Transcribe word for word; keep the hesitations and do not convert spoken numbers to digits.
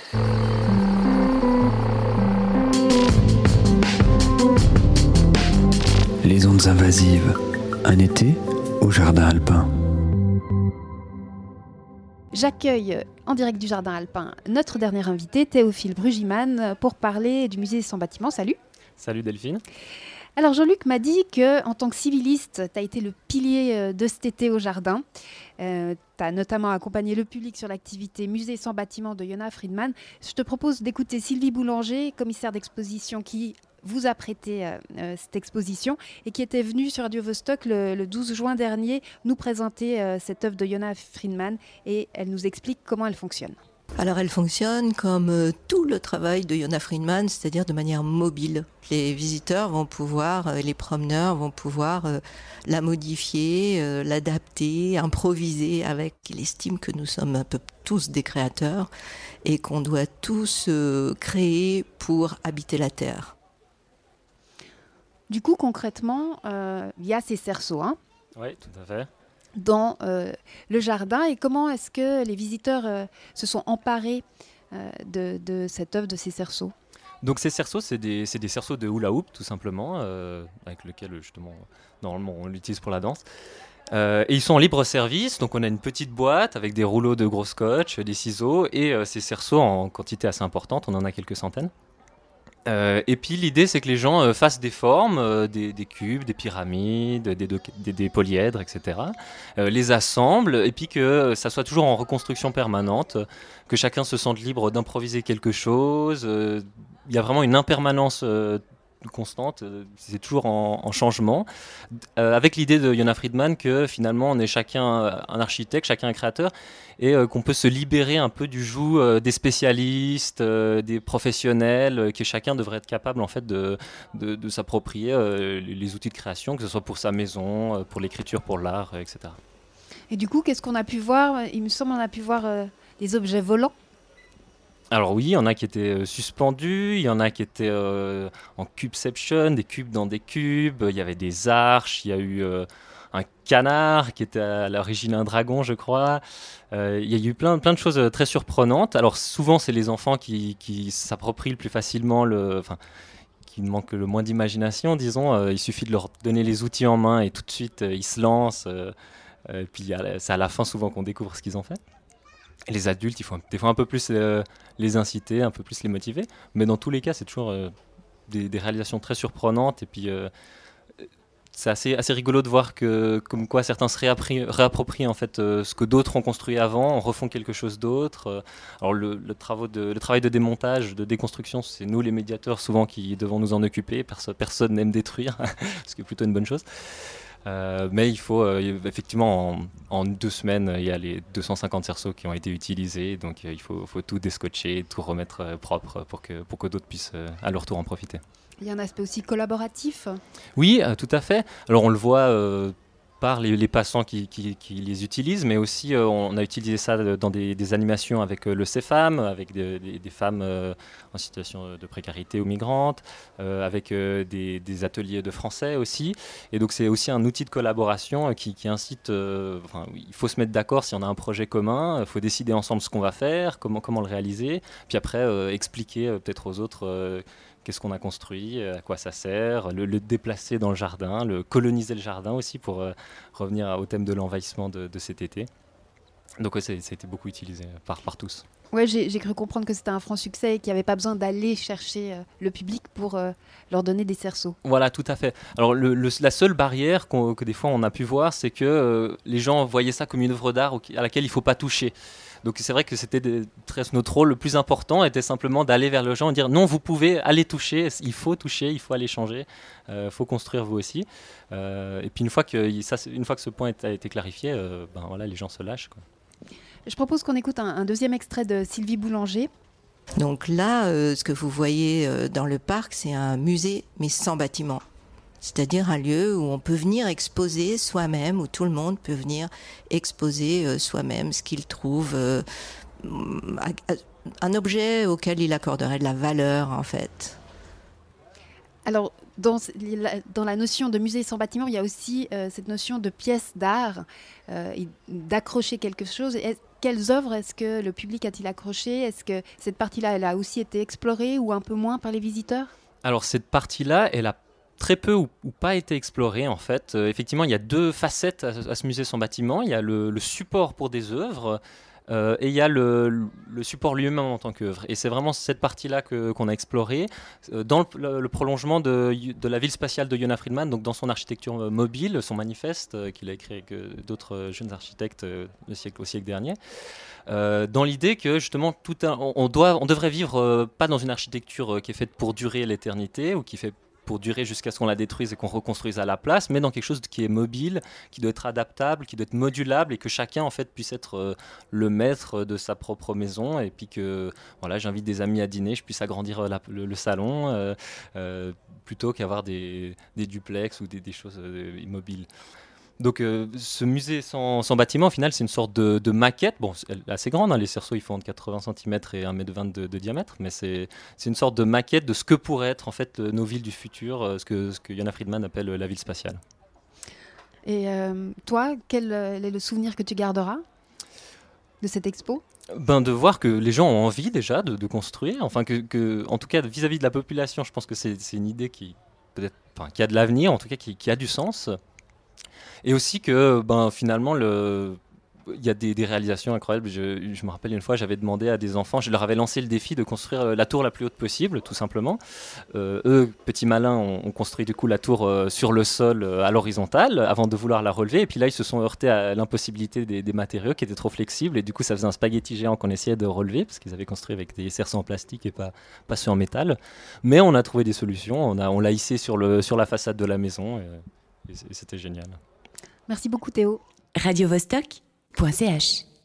Les ondes invasives, un été au jardin alpin. J'accueille en direct du jardin alpin notre dernier invité, Théophile Brugimane, pour parler du musée sans bâtiment. Salut. Salut Delphine. Alors Jean-Luc m'a dit qu'en tant que civiliste, tu as été le pilier de cet été au jardin. Euh, tu as notamment accompagné le public sur l'activité Musée sans bâtiment de Yona Friedman. Je te propose d'écouter Sylvie Boulanger, commissaire d'exposition qui vous a prêté euh, euh, cette exposition et qui était venue sur Radio Vostok le, le douze juin dernier nous présenter euh, cette œuvre de Yona Friedman et elle nous explique comment elle fonctionne. Alors elle fonctionne comme euh, tout le travail de Yona Friedman, c'est-à-dire de manière mobile. Les visiteurs vont pouvoir, euh, les promeneurs vont pouvoir euh, la modifier, euh, l'adapter, improviser avec l'estime que nous sommes un peu tous des créateurs et qu'on doit tous euh, créer pour habiter la Terre. Du coup, concrètement, euh, il y a ces cerceaux, hein, Oui, tout à fait. dans euh, le jardin. Et comment est-ce que les visiteurs euh, se sont emparés euh, de, de cette œuvre, de ces cerceaux ? Donc ces cerceaux, c'est des, c'est des cerceaux de hula hoop, tout simplement, euh, avec lesquels, justement, normalement, on l'utilise pour la danse. Euh, et ils sont en libre service, donc on a une petite boîte avec des rouleaux de gros scotch, des ciseaux, et euh, ces cerceaux en quantité assez importante, on en a quelques centaines. Euh, et puis l'idée c'est que les gens euh, fassent des formes, euh, des, des cubes, des pyramides, des, des, des, des polyèdres, et cetera. Euh, les assemblent et puis que euh, ça soit toujours en reconstruction permanente, que chacun se sente libre d'improviser quelque chose. Il euh, y a vraiment une impermanence euh, constante, euh, c'est toujours en, en changement. Euh, avec l'idée de Yona Friedman que finalement on est chacun un architecte, chacun un créateur, et euh, qu'on peut se libérer un peu du joug euh, des spécialistes, euh, des professionnels, euh, que chacun devrait être capable en fait de, de, de s'approprier euh, les, les outils de création, que ce soit pour sa maison, euh, pour l'écriture, pour l'art, euh, et cetera. Et du coup, qu'est-ce qu'on a pu voir ? Il me semble qu'on a pu voir euh, des objets volants. Alors oui, il y en a qui étaient euh, suspendus, il y en a qui étaient euh, en cubeception, des cubes dans des cubes, il y avait des arches, il y a eu euh, un canard qui était à l'origine un dragon, je crois. Euh, il y a eu plein, plein de choses très surprenantes. Alors souvent, c'est les enfants qui, qui s'approprient le plus facilement, le, enfin, qui manquent le moins d'imagination, disons. Euh, il suffit de leur donner les outils en main et tout de suite, euh, ils se lancent. Euh, euh, et puis c'est à la fin souvent qu'on découvre ce qu'ils ont fait. Et les adultes, il faut des fois un peu plus euh, les inciter, un peu plus les motiver. Mais dans tous les cas, c'est toujours euh, des, des réalisations très surprenantes. Et puis, euh, c'est assez, assez rigolo de voir que, comme quoi certains se réappri- réapproprient en fait, euh, ce que d'autres ont construit avant, en refont quelque chose d'autre. Euh, alors, le, le, travaux de, le travail de démontage, de déconstruction, c'est nous les médiateurs souvent qui devons nous en occuper. Perso- personne n'aime détruire, ce qui est plutôt une bonne chose. Euh, mais il faut euh, effectivement en, en deux semaines il y a les deux cent cinquante cerceaux qui ont été utilisés, donc euh, il faut, faut tout descotcher, tout remettre euh, propre pour que, pour que d'autres puissent euh, à leur tour en profiter. Il y a un aspect aussi collaboratif. Oui, euh, tout à fait. Alors on le voit euh, par les, les passants qui, qui, qui les utilisent, mais aussi euh, on a utilisé ça dans des, des animations avec euh, le CEFAM, avec de, des, des femmes euh, en situation de précarité ou migrantes, euh, avec euh, des, des ateliers de français aussi. Et donc c'est aussi un outil de collaboration euh, qui, qui incite, euh, enfin, il faut se mettre d'accord si on a un projet commun, il faut décider ensemble ce qu'on va faire, comment, comment le réaliser, puis après euh, expliquer euh, peut-être aux autres euh, qu'est-ce qu'on a construit, à quoi ça sert, le, le déplacer dans le jardin, le coloniser le jardin aussi pour euh, revenir au thème de l'envahissement de, de cet été. Donc ouais, ça a été beaucoup utilisé par, par tous. Ouais, j'ai, j'ai cru comprendre que c'était un franc succès et qu'il n'y avait pas besoin d'aller chercher euh, le public pour euh, leur donner des cerceaux. Voilà, tout à fait. Alors le, le, la seule barrière qu'on, que des fois on a pu voir, c'est que euh, les gens voyaient ça comme une œuvre d'art à laquelle il ne faut pas toucher. Donc c'est vrai que c'était des, très, notre rôle le plus important était simplement d'aller vers les gens et dire non, vous pouvez aller toucher, il faut toucher, il faut aller changer, il euh, faut construire vous aussi. Euh, et puis une fois que, ça, une fois que ce point a été clarifié, euh, ben voilà, les gens se lâchent, quoi. Je propose qu'on écoute un, un deuxième extrait de Sylvie Boulanger. Donc là, euh, ce que vous voyez euh, dans le parc, c'est un musée mais sans bâtiment. C'est-à-dire un lieu où on peut venir exposer soi-même, où tout le monde peut venir exposer euh, soi-même ce qu'il trouve, euh, un objet auquel il accorderait de la valeur en fait. Alors, dans, dans la notion de musée sans bâtiment, il y a aussi euh, cette notion de pièce d'art, euh, d'accrocher quelque chose. Est, quelles œuvres est-ce que le public a-t-il accroché? Est-ce que cette partie-là, elle a aussi été explorée ou un peu moins par les visiteurs? Alors cette partie-là, elle a très peu ou, ou pas été explorée en fait. Euh, effectivement, il y a deux facettes à, à ce musée sans bâtiment. Il y a le, le support pour des œuvres euh, et il y a le, le support lui-même en tant qu'œuvre. Et c'est vraiment cette partie-là que, qu'on a explorée euh, dans le, le, le prolongement de, de la ville spatiale de Yona Friedman, donc dans son architecture euh, mobile, son manifeste euh, qu'il a écrit avec euh, d'autres euh, jeunes architectes euh, le siècle, au siècle dernier. Euh, dans l'idée que justement tout un, on, on, doit, on devrait vivre euh, pas dans une architecture euh, qui est faite pour durer l'éternité ou qui fait pour durer jusqu'à ce qu'on la détruise et qu'on reconstruise à la place, mais dans quelque chose qui est mobile, qui doit être adaptable, qui doit être modulable et que chacun en fait puisse être euh, le maître de sa propre maison et puis que voilà, j'invite des amis à dîner, je puisse agrandir la, le, le salon euh, euh, plutôt qu'avoir des, des duplex ou des, des choses euh, immobiles. Donc euh, ce musée sans, sans bâtiment, au final, c'est une sorte de, de maquette. Bon, elle est assez grande, hein, les cerceaux, ils font entre quatre-vingts centimètres et un mètre vingt de, de diamètre, mais c'est, c'est une sorte de maquette de ce que pourraient être en fait nos villes du futur, euh, ce que, ce que Yona Friedman appelle la ville spatiale. Et euh, toi, quel est le souvenir que tu garderas de cette expo ? Ben, de voir que les gens ont envie déjà de, de construire, enfin que, que, en tout cas vis-à-vis de la population, je pense que c'est, c'est une idée qui, peut-être, enfin, qui a de l'avenir, en tout cas qui, qui a du sens. Et aussi que ben, finalement, le... il y a des, des réalisations incroyables. Je, je me rappelle une fois, j'avais demandé à des enfants, je leur avais lancé le défi de construire la tour la plus haute possible, tout simplement. Euh, eux, petits malins, ont, ont construit du coup la tour euh, sur le sol euh, à l'horizontale avant de vouloir la relever. Et puis là, ils se sont heurtés à l'impossibilité des, des matériaux qui étaient trop flexibles. Et du coup, ça faisait un spaghetti géant qu'on essayait de relever parce qu'ils avaient construit avec des cerceaux en plastique et pas, pas ceux en métal. Mais on a trouvé des solutions. On, a, on l'a hissé sur, le, sur la façade de la maison et, et c'était génial. Merci beaucoup Théo. radio vostok point c h